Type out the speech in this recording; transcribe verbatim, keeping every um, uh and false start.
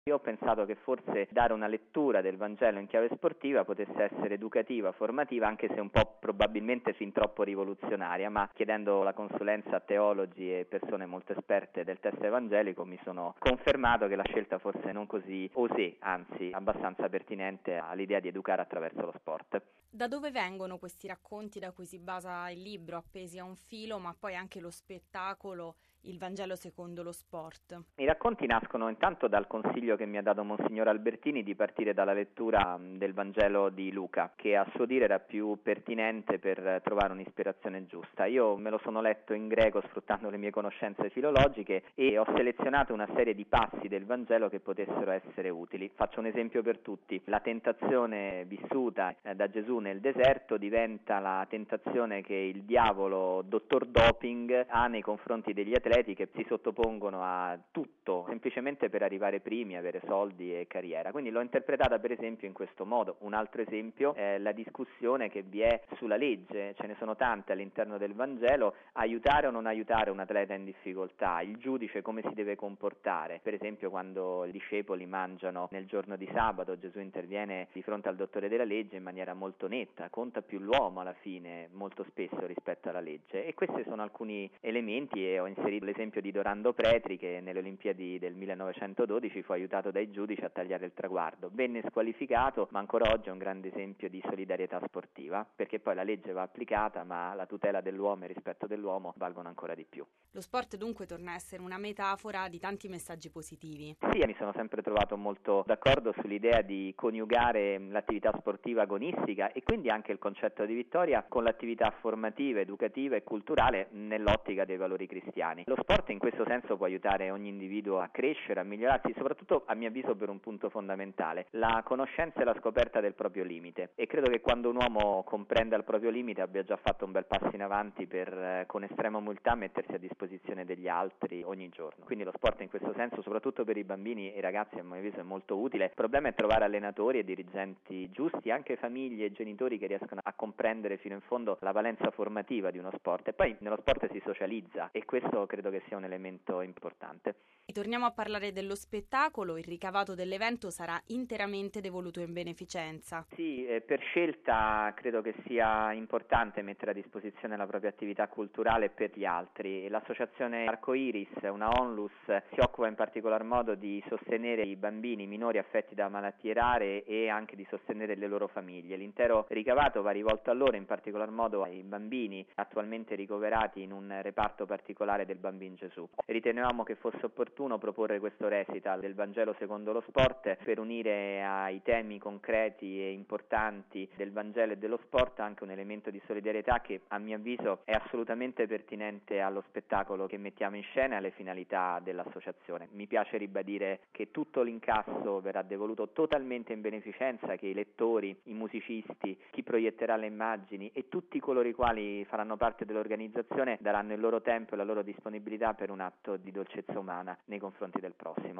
Io ho pensato che forse dare una lettura del Vangelo in chiave sportiva potesse essere educativa, formativa, anche se un po' probabilmente fin troppo rivoluzionaria, ma chiedendo la consulenza a teologi e persone molto esperte del testo evangelico mi sono confermato che la scelta fosse non così osé, anzi abbastanza pertinente all'idea di educare attraverso lo sport. Da dove vengono questi racconti da cui si basa il libro, appesi a un filo, ma poi anche lo spettacolo, il Vangelo secondo lo sport? I racconti nascono intanto dal consiglio che mi ha dato Monsignor Albertini di partire dalla lettura del Vangelo di Luca, che a suo dire era più pertinente per trovare un'ispirazione giusta. Io me lo sono letto in greco sfruttando le mie conoscenze filologiche e ho selezionato una serie di passi del Vangelo che potessero essere utili. Faccio un esempio per tutti: la tentazione vissuta da Gesù nel deserto diventa la tentazione che il diavolo, dottor doping, ha nei confronti degli atleti che si sottopongono a tutto semplicemente per arrivare primi, avere soldi e carriera. Quindi l'ho interpretata per esempio in questo modo. Un altro esempio è la discussione che vi è sulla legge, ce ne sono tante all'interno del Vangelo: aiutare o non aiutare un atleta in difficoltà, il giudice come si deve comportare. Per esempio quando i discepoli mangiano nel giorno di sabato, Gesù interviene di fronte al dottore della legge in maniera molto netta: conta più l'uomo alla fine molto spesso rispetto alla legge. E questi sono alcuni elementi, e ho inserito l'esempio di Dorando Pretri che nelle Olimpiadi del millenovecentododici fu aiutato dai giudici a tagliare il traguardo. Venne squalificato, ma ancora oggi è un grande esempio di solidarietà sportiva, perché poi la legge va applicata, ma la tutela dell'uomo e il rispetto dell'uomo valgono ancora di più. Lo sport dunque torna a essere una metafora di tanti messaggi positivi. Sì, mi sono sempre trovato molto d'accordo sull'idea di coniugare l'attività sportiva agonistica e quindi anche il concetto di vittoria con l'attività formativa, educativa e culturale nell'ottica dei valori cristiani. Lo sport in questo senso può aiutare ogni individuo a crescere, a migliorarsi, soprattutto a mio avviso per un punto fondamentale: la conoscenza e la scoperta del proprio limite. E credo che quando un uomo comprenda il proprio limite abbia già fatto un bel passo in avanti per, eh, con estrema umiltà, mettersi a disposizione degli altri ogni giorno. Quindi lo sport in questo senso, soprattutto per i bambini e i ragazzi, a mio avviso è molto utile. Il problema è trovare allenatori e dirigenti giusti, anche famiglie e genitori che riescono a comprendere fino in fondo la valenza formativa di uno sport. E poi nello sport si socializza e questo credo che sia un elemento importante. Torniamo a parlare dello spettacolo. Il ricavato dell'evento sarà interamente devoluto in beneficenza. Sì, eh, per scelta credo che sia importante mettere a disposizione la propria attività culturale per gli altri. L'associazione Arcoiris, una onlus, si occupa in particolar modo di sostenere i bambini minori affetti da malattie rare e anche di sostenere le loro famiglie. L'intero ricavato va rivolto a loro, in particolar modo ai bambini attualmente ricoverati in un reparto particolare del Bambin Gesù. Ritenevamo che fosse opportuno proporre questo recital del Vangelo secondo lo sport per unire ai temi concreti e importanti del Vangelo e dello sport anche un elemento di solidarietà che a mio avviso è assolutamente pertinente allo spettacolo che mettiamo in scena e alle finalità dell'associazione. Mi piace ribadire che tutto l'incasso verrà devoluto totalmente in beneficenza, che i lettori, i musicisti, chi proietterà le immagini e tutti coloro i quali faranno parte dell'organizzazione daranno il loro tempo e la loro disponibilità per un atto di dolcezza umana nei confronti del prossimo.